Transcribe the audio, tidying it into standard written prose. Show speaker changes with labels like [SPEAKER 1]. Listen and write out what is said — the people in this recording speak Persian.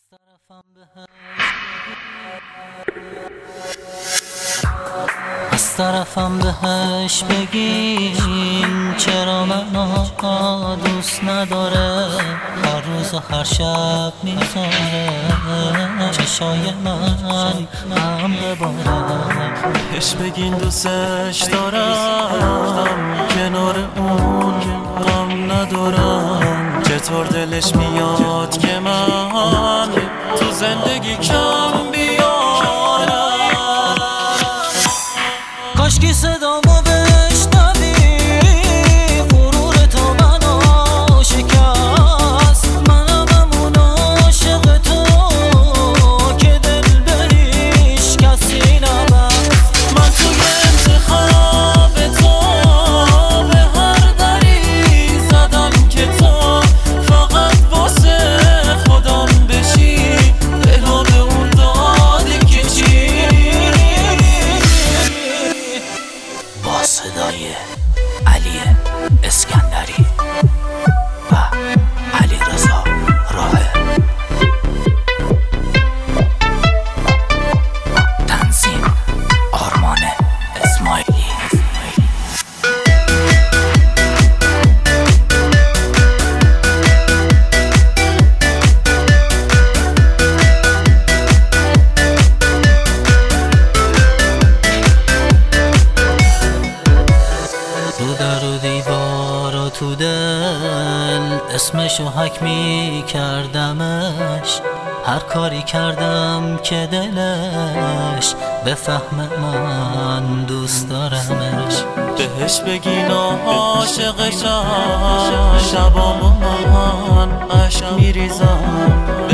[SPEAKER 1] از طرفم بهش بگین چرا منو دوست نداره، هر روز و هر شب میذاره چشای من هم بباره.
[SPEAKER 2] بهش بگین دوستش دارم، کنار اون غم ندارم. چطور دلش میاد که من تو زندگی کم بیارم.
[SPEAKER 1] کاشکی صدامو بشنوی، غرور تو منو شکست. منم همون عاشق تو که دل بریش کسی نبست.
[SPEAKER 2] من توی انتخاب تو به هر دری زدم که تو فقط واسه خودم بشی. دلو به اون دادی که چی؟
[SPEAKER 1] با صدای علی اسکندری و علیرضا راهه، تنظیم آرمان اسماعیلی. تو در و دیوار و تو دل اسمشو حک می کردمش. هر کاری کردم که دلش بفهم من دوست دارمش.
[SPEAKER 2] بهش بگین عاشقشم، شبام من عشق میریزم.